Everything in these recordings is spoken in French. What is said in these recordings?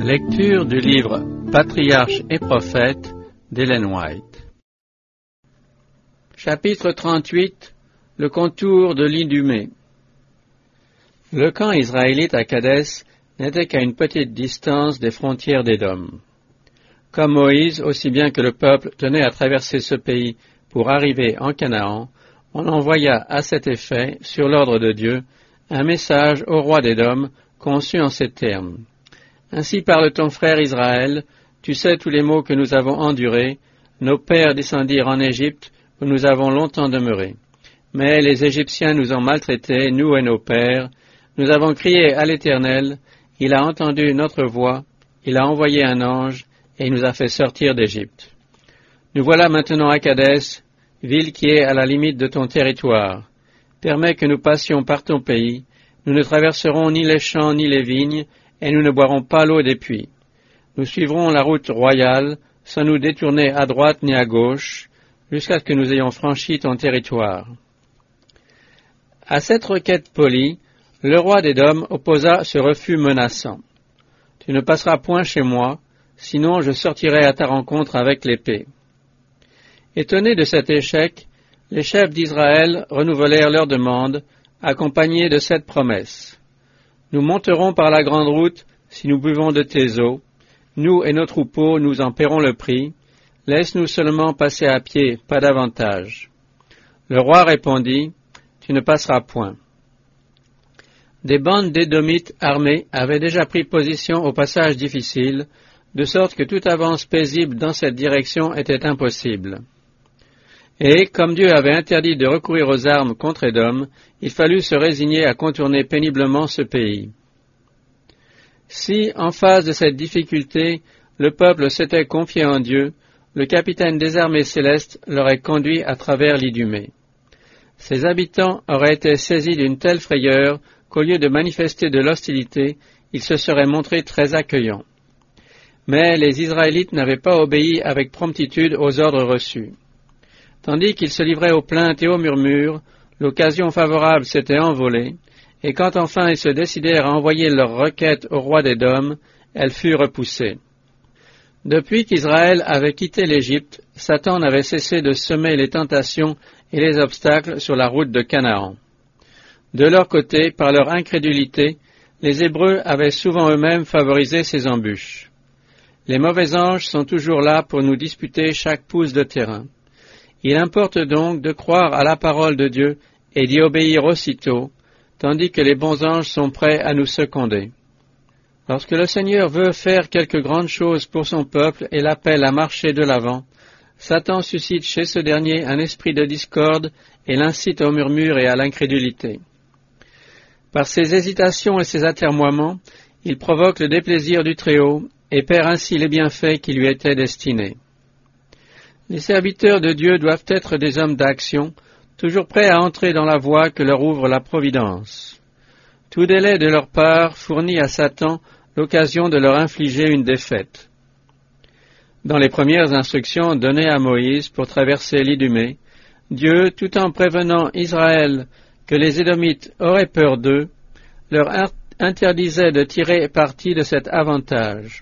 Lecture du livre Patriarches et prophètes d'Ellen White. Chapitre 38. Le contour de l'Idumée. Le camp israélite à Kadès n'était qu'à une petite distance des frontières d'Édom. Comme Moïse, aussi bien que le peuple, tenait à traverser ce pays pour arriver en Canaan, on envoya à cet effet, sur l'ordre de Dieu, un message au roi d'Édom, conçu en ces termes. Ainsi parle ton frère Israël, tu sais tous les maux que nous avons endurés, nos pères descendirent en Égypte, où nous avons longtemps demeuré. Mais les Égyptiens nous ont maltraités, nous et nos pères, nous avons crié à l'Éternel, il a entendu notre voix, il a envoyé un ange, et il nous a fait sortir d'Égypte. Nous voilà maintenant à Kadès, ville qui est à la limite de ton territoire. Permets que nous passions par ton pays, nous ne traverserons ni les champs ni les vignes, et nous ne boirons pas l'eau des puits. Nous suivrons la route royale, sans nous détourner à droite ni à gauche, jusqu'à ce que nous ayons franchi ton territoire. À cette requête polie, le roi d'Édom opposa ce refus menaçant. Tu ne passeras point chez moi, sinon je sortirai à ta rencontre avec l'épée. Étonnés de cet échec, les chefs d'Israël renouvelèrent leur demande, accompagnés de cette promesse. Nous monterons par la grande route si nous buvons de tes eaux. Nous et nos troupeaux, nous en paierons le prix. Laisse-nous seulement passer à pied, pas davantage. Le roi répondit, tu ne passeras point. Des bandes d'Édomites armés avaient déjà pris position au passage difficile, de sorte que toute avance paisible dans cette direction était impossible. Et, comme Dieu avait interdit de recourir aux armes contre Édom, il fallut se résigner à contourner péniblement ce pays. Si, en face de cette difficulté, le peuple s'était confié en Dieu, le capitaine des armées célestes l'aurait conduit à travers l'Idumée. Ses habitants auraient été saisis d'une telle frayeur qu'au lieu de manifester de l'hostilité, ils se seraient montrés très accueillants. Mais les Israélites n'avaient pas obéi avec promptitude aux ordres reçus. Tandis qu'ils se livraient aux plaintes et aux murmures, l'occasion favorable s'était envolée, et quand enfin ils se décidèrent à envoyer leur requête au roi d'Édom, elle fut repoussée. Depuis qu'Israël avait quitté l'Égypte, Satan n'avait cessé de semer les tentations et les obstacles sur la route de Canaan. De leur côté, par leur incrédulité, les Hébreux avaient souvent eux-mêmes favorisé ces embûches. Les mauvais anges sont toujours là pour nous disputer chaque pouce de terrain. Il importe donc de croire à la parole de Dieu et d'y obéir aussitôt, tandis que les bons anges sont prêts à nous seconder. Lorsque le Seigneur veut faire quelque grande chose pour son peuple et l'appelle à marcher de l'avant, Satan suscite chez ce dernier un esprit de discorde et l'incite au murmure et à l'incrédulité. Par ses hésitations et ses atermoiements, il provoque le déplaisir du Très-Haut et perd ainsi les bienfaits qui lui étaient destinés. Les serviteurs de Dieu doivent être des hommes d'action, toujours prêts à entrer dans la voie que leur ouvre la providence. Tout délai de leur part fournit à Satan l'occasion de leur infliger une défaite. Dans les premières instructions données à Moïse pour traverser l'Idumée, Dieu, tout en prévenant Israël que les Édomites auraient peur d'eux, leur interdisait de tirer parti de cet avantage.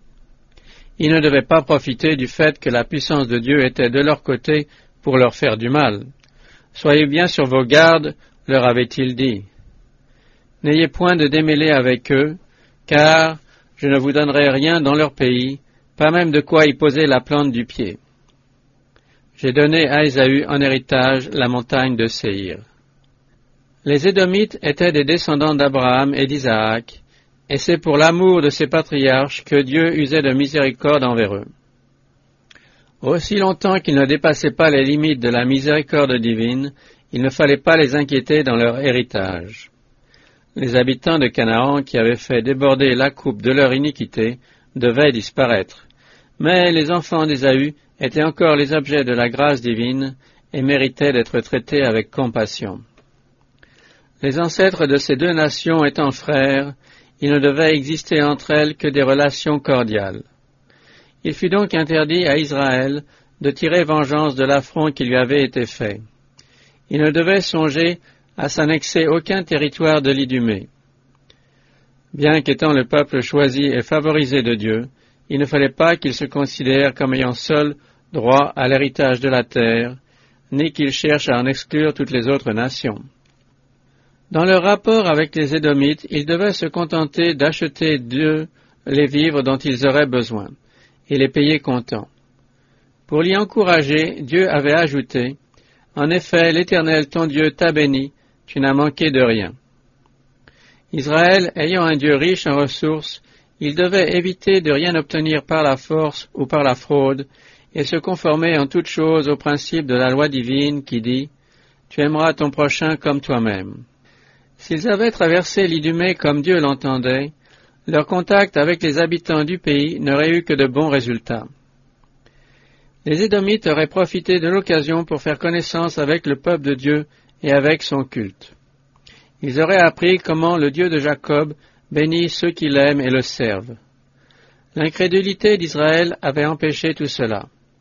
Ils ne devaient pas profiter du fait que la puissance de Dieu était de leur côté pour leur faire du mal. Soyez bien sur vos gardes, leur avait-il dit. N'ayez point de démêlés avec eux, car je ne vous donnerai rien dans leur pays, pas même de quoi y poser la plante du pied. J'ai donné à Ésaü en héritage la montagne de Séhir. Les Édomites étaient des descendants d'Abraham et d'Isaac, et c'est pour l'amour de ces patriarches que Dieu usait de miséricorde envers eux. Aussi longtemps qu'ils ne dépassaient pas les limites de la miséricorde divine, il ne fallait pas les inquiéter dans leur héritage. Les habitants de Canaan, qui avaient fait déborder la coupe de leur iniquité, devaient disparaître. Mais les enfants d'Ésaü étaient encore les objets de la grâce divine et méritaient d'être traités avec compassion. Les ancêtres de ces deux nations étant frères, il ne devait exister entre elles que des relations cordiales. Il fut donc interdit à Israël de tirer vengeance de l'affront qui lui avait été fait. Il ne devait songer à s'annexer aucun territoire de l'Idumée. Bien qu'étant le peuple choisi et favorisé de Dieu, il ne fallait pas qu'ils se considèrent comme ayant seul droit à l'héritage de la terre, ni qu'ils cherchent à en exclure toutes les autres nations. Dans leur rapport avec les Édomites, ils devaient se contenter d'acheter d'eux les vivres dont ils auraient besoin, et les payer comptant. Pour l'y encourager, Dieu avait ajouté, « En effet, l'Éternel ton Dieu t'a béni, tu n'as manqué de rien. » Israël, ayant un Dieu riche en ressources, il devait éviter de rien obtenir par la force ou par la fraude, et se conformer en toutes choses au principe de la loi divine qui dit « Tu aimeras ton prochain comme toi-même ». S'ils avaient traversé l'Idumée comme Dieu l'entendait, leur contact avec les habitants du pays n'aurait eu que de bons résultats. Les Édomites auraient profité de l'occasion pour faire connaissance avec le peuple de Dieu et avec son culte. Ils auraient appris comment le Dieu de Jacob bénit ceux qui l'aiment et le servent. L'incrédulité d'Israël avait empêché tout cela.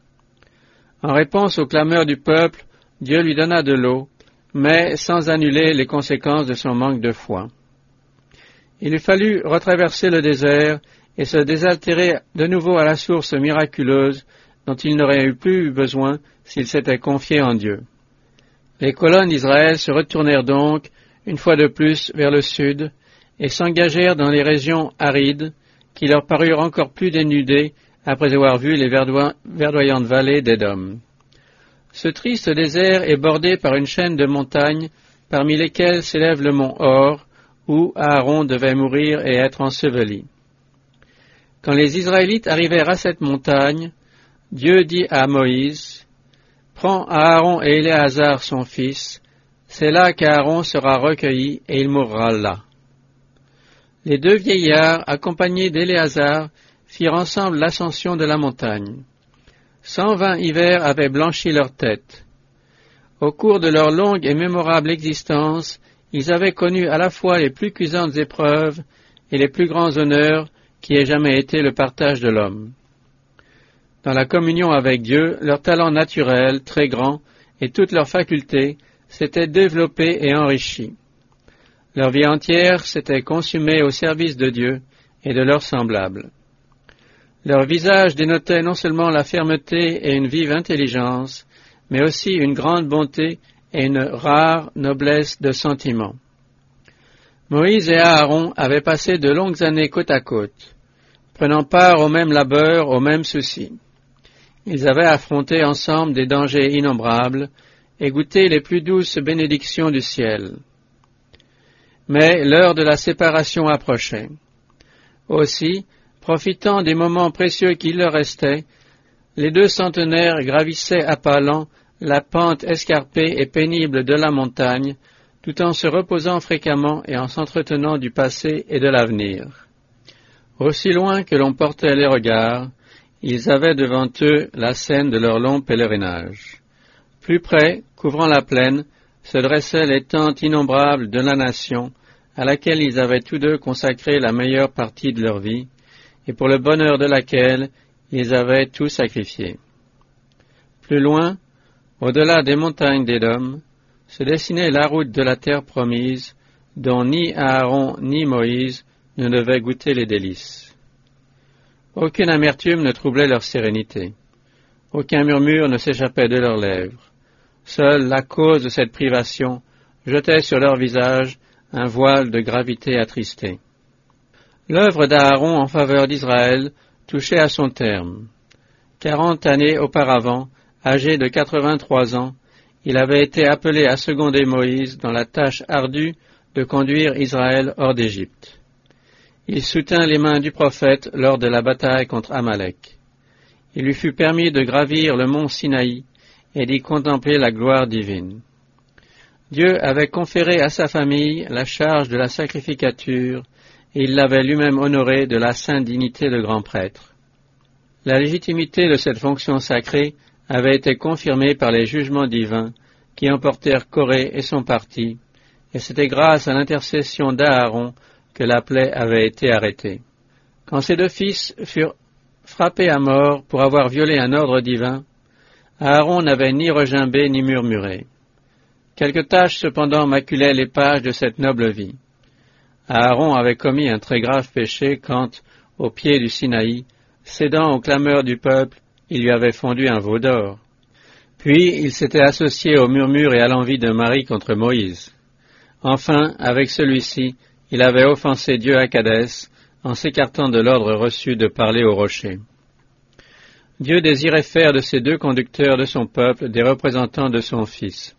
En réponse aux clameurs du peuple, Dieu lui donna de l'eau, mais sans annuler les conséquences de son manque de foi. Il lui fallut retraverser le désert et se désaltérer de nouveau à la source miraculeuse dont il n'aurait eu plus besoin s'il s'était confié en Dieu. Les colonnes d'Israël se retournèrent donc, une fois de plus, vers le sud, et s'engagèrent dans les régions arides, qui leur parurent encore plus dénudées après avoir vu les verdoyantes vallées d'Édom. Ce triste désert est bordé par une chaîne de montagnes, parmi lesquelles s'élève le mont Hor, où Aaron devait mourir et être enseveli. Quand les Israélites arrivèrent à cette montagne, Dieu dit à Moïse, « Prends Aaron et Éléazar son fils, c'est là qu'Aaron sera recueilli et il mourra là. » Les deux vieillards, accompagnés d'Éléazar, firent ensemble l'ascension de la montagne. 120 hivers avaient blanchi leur tête. Au cours de leur longue et mémorable existence, ils avaient connu à la fois les plus cuisantes épreuves et les plus grands honneurs qui aient jamais été le partage de l'homme. Dans la communion avec Dieu, leur talent naturel, très grand, et toutes leurs facultés s'étaient développés et enrichis. Leur vie entière s'était consumée au service de Dieu et de leurs semblables. Leur visage dénotait non seulement la fermeté et une vive intelligence, mais aussi une grande bonté et une rare noblesse de sentiment. Moïse et Aaron avaient passé de longues années côte à côte, prenant part au même labeur, aux mêmes soucis. Ils avaient affronté ensemble des dangers innombrables et goûté les plus douces bénédictions du ciel. Mais l'heure de la séparation approchait. Aussi, profitant des moments précieux qui leur restaient, les deux centenaires gravissaient à pas lents la pente escarpée et pénible de la montagne, tout en se reposant fréquemment et en s'entretenant du passé et de l'avenir. Aussi loin que l'on portait les regards, ils avaient devant eux la scène de leur long pèlerinage. Plus près, couvrant la plaine, se dressaient les tentes innombrables de la nation, à laquelle ils avaient tous deux consacré la meilleure partie de leur vie, et pour le bonheur de laquelle ils avaient tout sacrifié. Plus loin, au-delà des montagnes d'Édom, se dessinait la route de la terre promise, dont ni Aaron ni Moïse ne devaient goûter les délices. Aucune amertume ne troublait leur sérénité. Aucun murmure ne s'échappait de leurs lèvres. Seule la cause de cette privation jetait sur leur visage un voile de gravité attristée. L'œuvre d'Aaron en faveur d'Israël touchait à son terme. 40 années auparavant, âgé de 83 ans, il avait été appelé à seconder Moïse dans la tâche ardue de conduire Israël hors d'Égypte. Il soutint les mains du prophète lors de la bataille contre Amalek. Il lui fut permis de gravir le mont Sinaï et d'y contempler la gloire divine. Dieu avait conféré à sa famille la charge de la sacrificature et il l'avait lui-même honoré de la sainte dignité de grand prêtre. La légitimité de cette fonction sacrée avait été confirmée par les jugements divins qui emportèrent Corée et son parti, et c'était grâce à l'intercession d'Aaron que la plaie avait été arrêtée. Quand ses deux fils furent frappés à mort pour avoir violé un ordre divin, Aaron n'avait ni regimbé ni murmuré. Quelques taches cependant maculaient les pages de cette noble vie. Aaron avait commis un très grave péché quand, au pied du Sinaï, cédant aux clameurs du peuple, il lui avait fondu un veau d'or. Puis il s'était associé au murmure et à l'envie de Marie contre Moïse. Enfin, avec celui-ci, il avait offensé Dieu à Kadès, en s'écartant de l'ordre reçu de parler au rocher. Dieu désirait faire de ces deux conducteurs de son peuple des représentants de son Fils.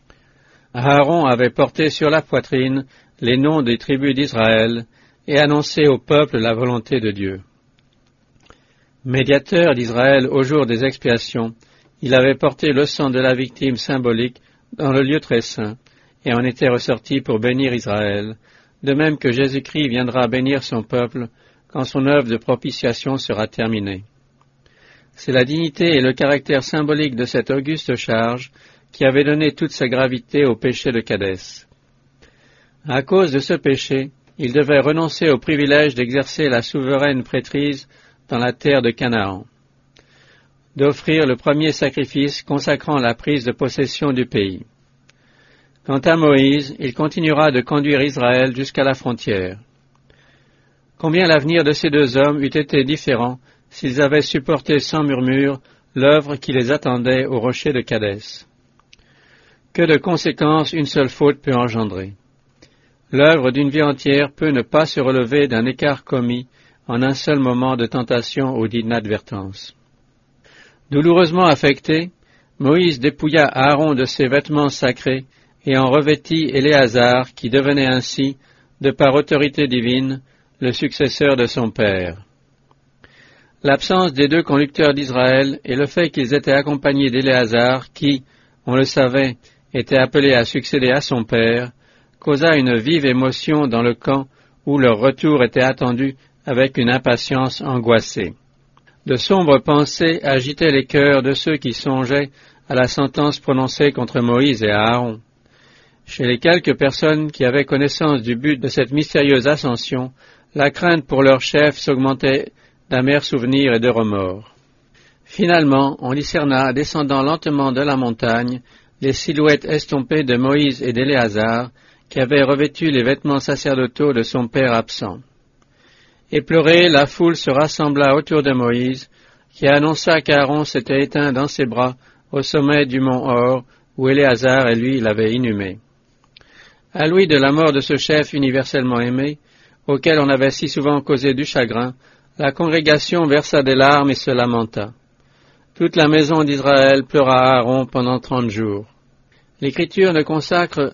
Aaron avait porté sur la poitrine les noms des tribus d'Israël et annoncé au peuple la volonté de Dieu. Médiateur d'Israël au jour des expiations, il avait porté le sang de la victime symbolique dans le lieu très saint et en était ressorti pour bénir Israël, de même que Jésus-Christ viendra bénir son peuple quand son œuvre de propitiation sera terminée. C'est la dignité et le caractère symbolique de cette auguste charge qui avait donné toute sa gravité au péché de Kadès. À cause de ce péché, il devait renoncer au privilège d'exercer la souveraine prêtrise dans la terre de Canaan, d'offrir le premier sacrifice consacrant la prise de possession du pays. Quant à Moïse, il continuera de conduire Israël jusqu'à la frontière. Combien l'avenir de ces deux hommes eût été différent s'ils avaient supporté sans murmure l'œuvre qui les attendait au rocher de Kadès. Que de conséquences une seule faute peut engendrer. L'œuvre d'une vie entière peut ne pas se relever d'un écart commis en un seul moment de tentation ou d'inadvertance. Douloureusement affecté, Moïse dépouilla Aaron de ses vêtements sacrés et en revêtit Éléazar, qui devenait ainsi, de par autorité divine, le successeur de son père. L'absence des deux conducteurs d'Israël et le fait qu'ils étaient accompagnés d'Éléazar, qui, on le savait, était appelé à succéder à son père, causa une vive émotion dans le camp où leur retour était attendu avec une impatience angoissée. De sombres pensées agitaient les cœurs de ceux qui songeaient à la sentence prononcée contre Moïse et Aaron. Chez les quelques personnes qui avaient connaissance du but de cette mystérieuse ascension, la crainte pour leur chef s'augmentait d'amers souvenirs et de remords. Finalement, on discerna, descendant lentement de la montagne, les silhouettes estompées de Moïse et d'Éléazar, qui avaient revêtu les vêtements sacerdotaux de son père absent. Éplorée, la foule se rassembla autour de Moïse, qui annonça qu'Aaron s'était éteint dans ses bras au sommet du mont Hor, où Éléazar et lui l'avaient inhumé. À l'ouïe de la mort de ce chef universellement aimé, auquel on avait si souvent causé du chagrin, la congrégation versa des larmes et se lamenta. Toute la maison d'Israël pleura Aaron pendant 30 jours. L'Écriture ne consacre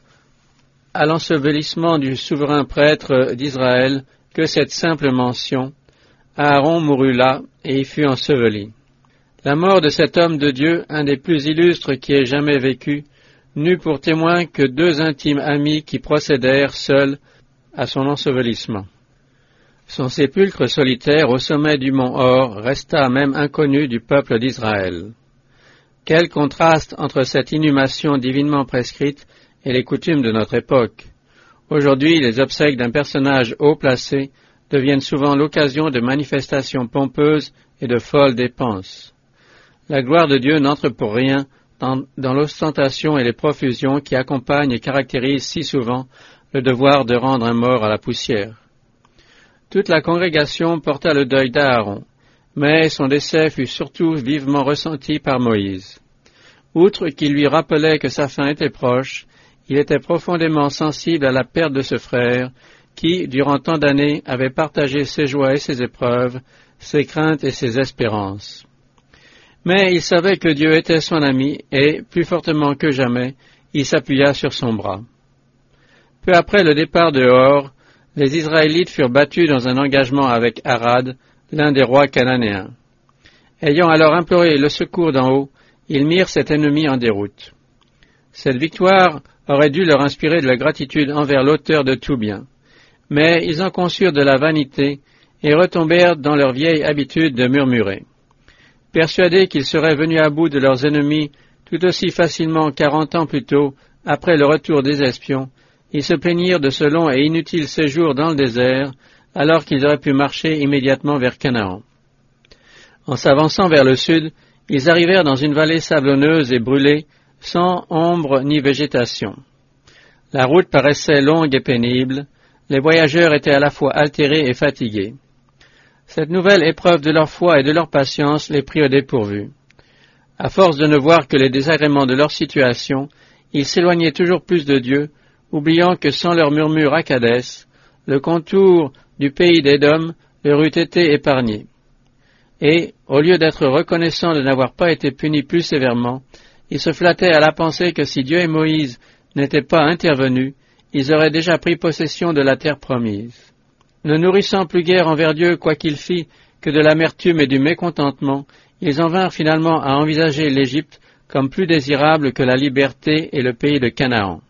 à l'ensevelissement du souverain prêtre d'Israël que cette simple mention. Aaron mourut là et y fut enseveli. La mort de cet homme de Dieu, un des plus illustres qui ait jamais vécu, n'eut pour témoin que 2 intimes amis qui procédèrent seuls à son ensevelissement. Son sépulcre solitaire au sommet du mont Hor resta même inconnu du peuple d'Israël. Quel contraste entre cette inhumation divinement prescrite et les coutumes de notre époque. Aujourd'hui, les obsèques d'un personnage haut placé deviennent souvent l'occasion de manifestations pompeuses et de folles dépenses. La gloire de Dieu n'entre pour rien dans l'ostentation et les profusions qui accompagnent et caractérisent si souvent le devoir de rendre un mort à la poussière. Toute la congrégation porta le deuil d'Aaron, mais son décès fut surtout vivement ressenti par Moïse. Outre qu'il lui rappelait que sa fin était proche, il était profondément sensible à la perte de ce frère qui, durant tant d'années, avait partagé ses joies et ses épreuves, ses craintes et ses espérances. Mais il savait que Dieu était son ami et, plus fortement que jamais, il s'appuya sur son bras. Peu après le départ de Hor, les Israélites furent battus dans un engagement avec Arad, l'un des rois cananéens. Ayant alors imploré le secours d'en haut, ils mirent cet ennemi en déroute. Cette victoire aurait dû leur inspirer de la gratitude envers l'auteur de tout bien. Mais ils en conçurent de la vanité et retombèrent dans leur vieille habitude de murmurer. Persuadés qu'ils seraient venus à bout de leurs ennemis tout aussi facilement 40 ans plus tôt, après le retour des espions, ils se plaignirent de ce long et inutile séjour dans le désert, alors qu'ils auraient pu marcher immédiatement vers Canaan. En s'avançant vers le sud, ils arrivèrent dans une vallée sablonneuse et brûlée, sans ombre ni végétation. La route paraissait longue et pénible, les voyageurs étaient à la fois altérés et fatigués. Cette nouvelle épreuve de leur foi et de leur patience les prit au dépourvu. À force de ne voir que les désagréments de leur situation, ils s'éloignaient toujours plus de Dieu, oubliant que sans leur murmure à Kadès, le contour du pays d'Édom leur eût été épargné. Et, au lieu d'être reconnaissants de n'avoir pas été punis plus sévèrement, ils se flattaient à la pensée que si Dieu et Moïse n'étaient pas intervenus, ils auraient déjà pris possession de la terre promise. Ne nourrissant plus guère envers Dieu quoi qu'il fît que de l'amertume et du mécontentement, ils en vinrent finalement à envisager l'Égypte comme plus désirable que la liberté et le pays de Canaan.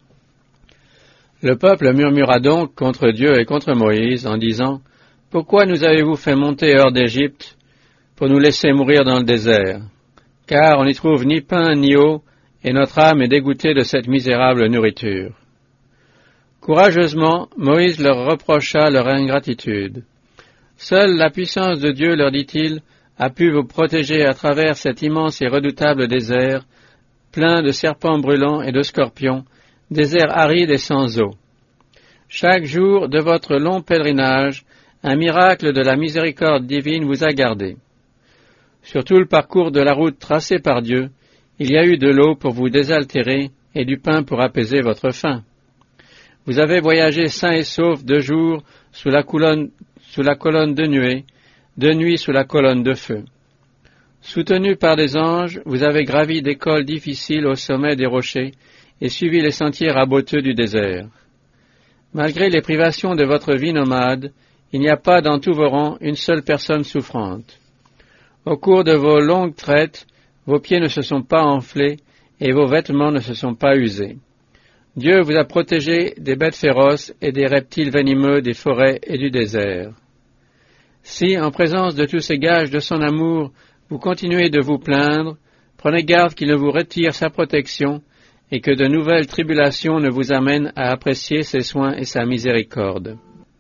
Le peuple murmura donc contre Dieu et contre Moïse en disant « Pourquoi nous avez-vous fait monter hors d'Égypte pour nous laisser mourir dans le désert? Car on n'y trouve ni pain ni eau, et notre âme est dégoûtée de cette misérable nourriture. » Courageusement, Moïse leur reprocha leur ingratitude. « Seule la puissance de Dieu, leur dit-il, a pu vous protéger à travers cet immense et redoutable désert, plein de serpents brûlants et de scorpions, désert aride et sans eau. Chaque jour de votre long pèlerinage, un miracle de la miséricorde divine vous a gardé. Sur tout le parcours de la route tracée par Dieu, il y a eu de l'eau pour vous désaltérer et du pain pour apaiser votre faim. Vous avez voyagé sains et saufs de jour sous la colonne de nuée, de nuit sous la colonne de feu. Soutenus par des anges, vous avez gravi des cols difficiles au sommet des rochers et suivi les sentiers raboteux du désert. Malgré les privations de votre vie nomade, il n'y a pas dans tous vos rangs une seule personne souffrante. Au cours de vos longues traites, vos pieds ne se sont pas enflés et vos vêtements ne se sont pas usés. Dieu vous a protégé des bêtes féroces et des reptiles venimeux des forêts et du désert. Si, en présence de tous ces gages de son amour, vous continuez de vous plaindre, prenez garde qu'il ne vous retire sa protection et que de nouvelles tribulations ne vous amènent à apprécier ses soins et sa miséricorde.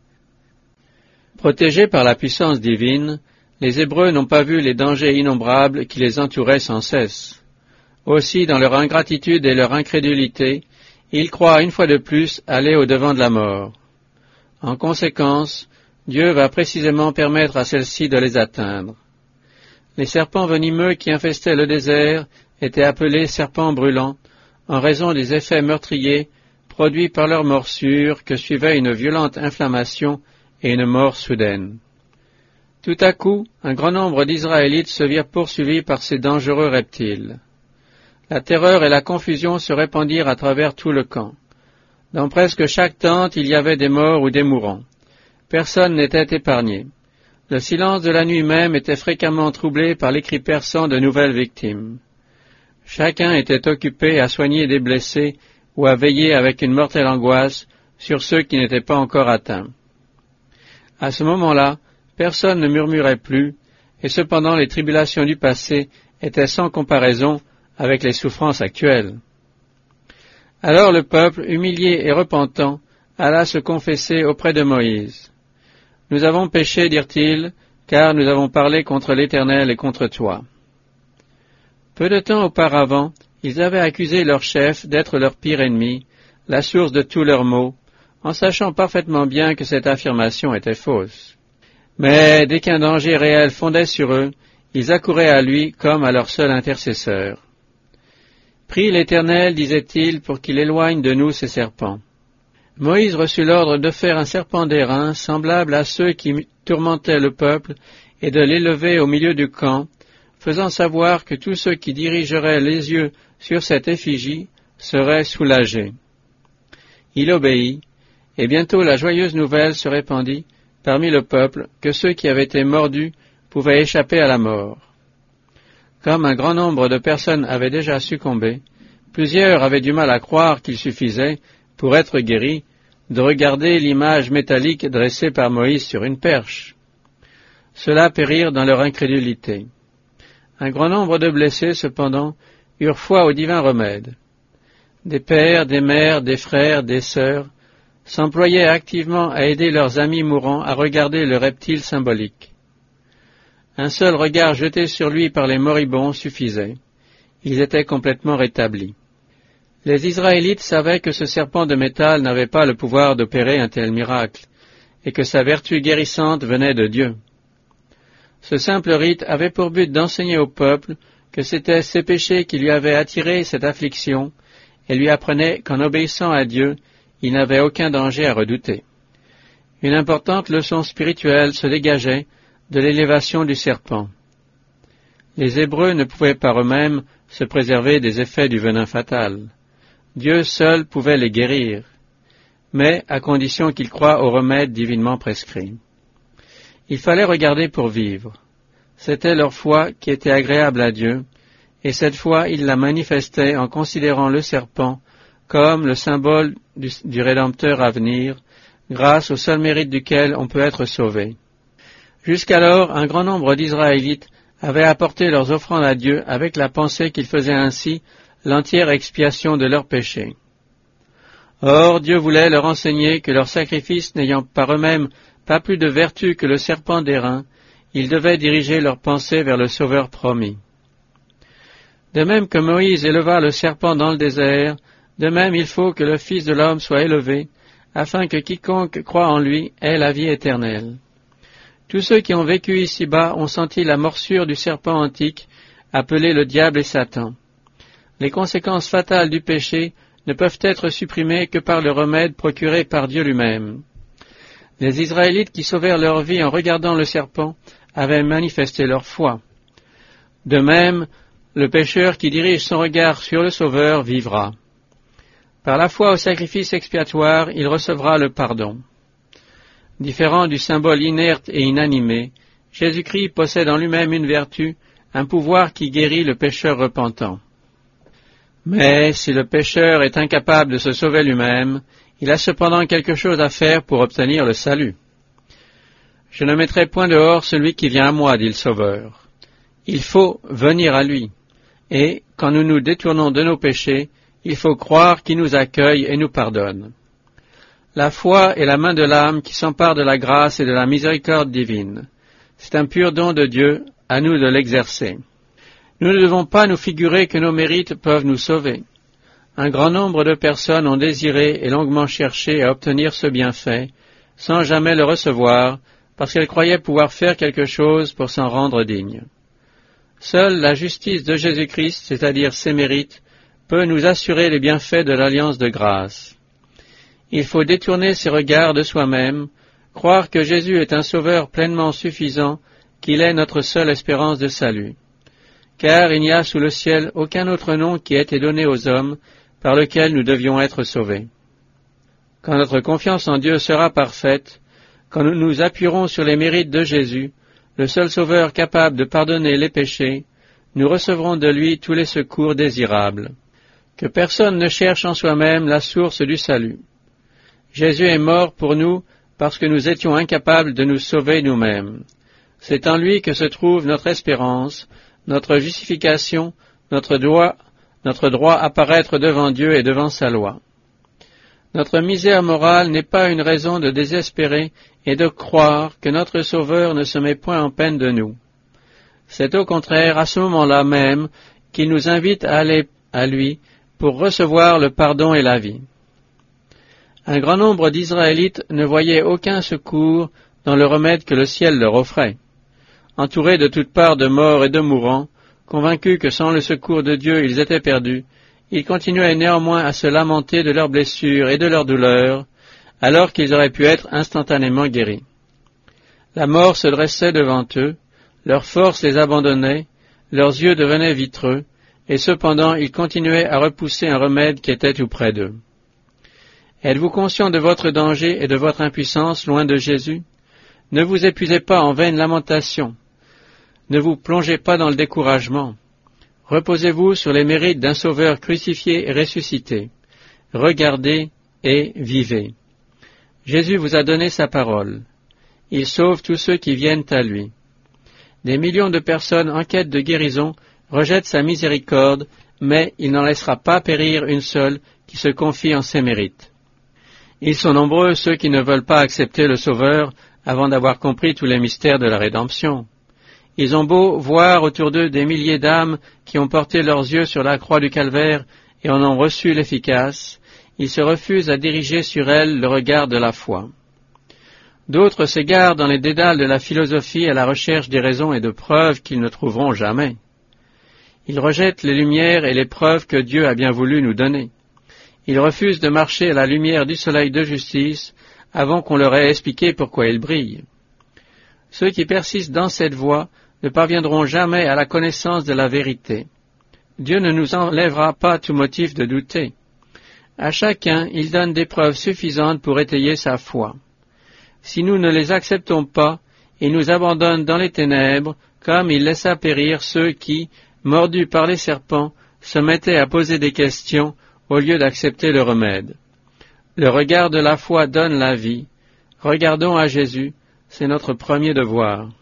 Protégés par la puissance divine, les Hébreux n'ont pas vu les dangers innombrables qui les entouraient sans cesse. Aussi, dans leur ingratitude et leur incrédulité, ils croient une fois de plus aller au-devant de la mort. En conséquence, Dieu va précisément permettre à celle-ci de les atteindre. Les serpents venimeux qui infestaient le désert étaient appelés serpents brûlants, en raison des effets meurtriers produits par leur morsure que suivait une violente inflammation et une mort soudaine. Tout à coup, un grand nombre d'Israélites se virent poursuivis par ces dangereux reptiles. La terreur et la confusion se répandirent à travers tout le camp. Dans presque chaque tente, il y avait des morts ou des mourants. Personne n'était épargné. Le silence de la nuit même était fréquemment troublé par les cris perçants de nouvelles victimes. Chacun était occupé à soigner des blessés ou à veiller avec une mortelle angoisse sur ceux qui n'étaient pas encore atteints. À ce moment-là, personne ne murmurait plus, et cependant les tribulations du passé étaient sans comparaison avec les souffrances actuelles. Alors le peuple, humilié et repentant, alla se confesser auprès de Moïse. « Nous avons péché, dirent-ils, car nous avons parlé contre l'Éternel et contre toi. » Peu de temps auparavant, ils avaient accusé leur chef d'être leur pire ennemi, la source de tous leurs maux, en sachant parfaitement bien que cette affirmation était fausse. Mais dès qu'un danger réel fondait sur eux, ils accouraient à lui comme à leur seul intercesseur. « Prie l'Éternel, disait-il, pour qu'il éloigne de nous ces serpents. » Moïse reçut l'ordre de faire un serpent d'airain semblable à ceux qui tourmentaient le peuple et de l'élever au milieu du camp, faisant savoir que tous ceux qui dirigeraient les yeux sur cette effigie seraient soulagés. Il obéit, et bientôt la joyeuse nouvelle se répandit parmi le peuple que ceux qui avaient été mordus pouvaient échapper à la mort. Comme un grand nombre de personnes avaient déjà succombé, plusieurs avaient du mal à croire qu'il suffisait, pour être guéris, de regarder l'image métallique dressée par Moïse sur une perche. Ceux-là périrent dans leur incrédulité. Un grand nombre de blessés, cependant, eurent foi au divin remède. Des pères, des mères, des frères, des sœurs s'employaient activement à aider leurs amis mourants à regarder le reptile symbolique. Un seul regard jeté sur lui par les moribonds suffisait. Ils étaient complètement rétablis. Les Israélites savaient que ce serpent de métal n'avait pas le pouvoir d'opérer un tel miracle, et que sa vertu guérissante venait de Dieu. Ce simple rite avait pour but d'enseigner au peuple que c'étaient ses péchés qui lui avaient attiré cette affliction, et lui apprenait qu'en obéissant à Dieu, il n'avait aucun danger à redouter. Une importante leçon spirituelle se dégageait de l'élévation du serpent. Les Hébreux ne pouvaient par eux-mêmes se préserver des effets du venin fatal. Dieu seul pouvait les guérir, mais à condition qu'ils croient au remède divinement prescrit. Il fallait regarder pour vivre. C'était leur foi qui était agréable à Dieu, et cette foi ils la manifestaient en considérant le serpent comme le symbole du Rédempteur à venir, grâce au seul mérite duquel on peut être sauvé. Jusqu'alors, un grand nombre d'Israélites avaient apporté leurs offrandes à Dieu avec la pensée qu'ils faisaient ainsi l'entière expiation de leurs péchés. Or, Dieu voulait leur enseigner que leurs sacrifices n'ayant par eux-mêmes pas plus de vertu que le serpent d'airain, ils devaient diriger leurs pensées vers le Sauveur promis. De même que Moïse éleva le serpent dans le désert, de même il faut que le Fils de l'homme soit élevé, afin que quiconque croit en lui ait la vie éternelle. Tous ceux qui ont vécu ici-bas ont senti la morsure du serpent antique, appelé le diable et Satan. Les conséquences fatales du péché ne peuvent être supprimées que par le remède procuré par Dieu lui-même. Les Israélites qui sauvèrent leur vie en regardant le serpent avaient manifesté leur foi. De même, le pécheur qui dirige son regard sur le Sauveur vivra. Par la foi au sacrifice expiatoire, il recevra le pardon. Différent du symbole inerte et inanimé, Jésus-Christ possède en lui-même une vertu, un pouvoir qui guérit le pécheur repentant. Mais si le pécheur est incapable de se sauver lui-même, il a cependant quelque chose à faire pour obtenir le salut. « Je ne mettrai point dehors celui qui vient à moi, dit le Sauveur. Il faut venir à lui, et, quand nous nous détournons de nos péchés, il faut croire qu'il nous accueille et nous pardonne. » La foi est la main de l'âme qui s'empare de la grâce et de la miséricorde divine. C'est un pur don de Dieu, à nous de l'exercer. Nous ne devons pas nous figurer que nos mérites peuvent nous sauver. Un grand nombre de personnes ont désiré et longuement cherché à obtenir ce bienfait, sans jamais le recevoir, parce qu'elles croyaient pouvoir faire quelque chose pour s'en rendre dignes. Seule la justice de Jésus-Christ, c'est-à-dire ses mérites, peut nous assurer les bienfaits de l'alliance de grâce. Il faut détourner ses regards de soi-même, croire que Jésus est un sauveur pleinement suffisant, qu'il est notre seule espérance de salut. Car il n'y a sous le ciel aucun autre nom qui ait été donné aux hommes par lequel nous devions être sauvés. Quand notre confiance en Dieu sera parfaite, quand nous nous appuierons sur les mérites de Jésus, le seul sauveur capable de pardonner les péchés, nous recevrons de lui tous les secours désirables. Que personne ne cherche en soi-même la source du salut. Jésus est mort pour nous parce que nous étions incapables de nous sauver nous-mêmes. C'est en lui que se trouve notre espérance, notre justification, notre droit à paraître devant Dieu et devant sa loi. Notre misère morale n'est pas une raison de désespérer et de croire que notre Sauveur ne se met point en peine de nous. C'est au contraire à ce moment-là même qu'il nous invite à aller à lui pour recevoir le pardon et la vie. Un grand nombre d'Israélites ne voyaient aucun secours dans le remède que le ciel leur offrait. Entourés de toutes parts de morts et de mourants, convaincus que sans le secours de Dieu ils étaient perdus, ils continuaient néanmoins à se lamenter de leurs blessures et de leurs douleurs, alors qu'ils auraient pu être instantanément guéris. La mort se dressait devant eux, leur force les abandonnait, leurs yeux devenaient vitreux, et cependant ils continuaient à repousser un remède qui était tout près d'eux. Êtes-vous conscient de votre danger et de votre impuissance loin de Jésus? Ne vous épuisez pas en vaines lamentations. Ne vous plongez pas dans le découragement. Reposez-vous sur les mérites d'un Sauveur crucifié et ressuscité. Regardez et vivez. Jésus vous a donné sa parole. Il sauve tous ceux qui viennent à lui. Des millions de personnes en quête de guérison rejettent sa miséricorde, mais il n'en laissera pas périr une seule qui se confie en ses mérites. Ils sont nombreux ceux qui ne veulent pas accepter le Sauveur avant d'avoir compris tous les mystères de la rédemption. Ils ont beau voir autour d'eux des milliers d'âmes qui ont porté leurs yeux sur la croix du calvaire et en ont reçu l'efficace, ils se refusent à diriger sur elle le regard de la foi. D'autres s'égarent dans les dédales de la philosophie à la recherche des raisons et de preuves qu'ils ne trouveront jamais. Ils rejettent les lumières et les preuves que Dieu a bien voulu nous donner. Ils refusent de marcher à la lumière du soleil de justice avant qu'on leur ait expliqué pourquoi il brille. Ceux qui persistent dans cette voie ne parviendront jamais à la connaissance de la vérité. Dieu ne nous enlèvera pas tout motif de douter. À chacun, il donne des preuves suffisantes pour étayer sa foi. Si nous ne les acceptons pas, il nous abandonne dans les ténèbres, comme il laissa périr ceux qui, mordus par les serpents, se mettaient à poser des questions au lieu d'accepter le remède. Le regard de la foi donne la vie. Regardons à Jésus, c'est notre premier devoir.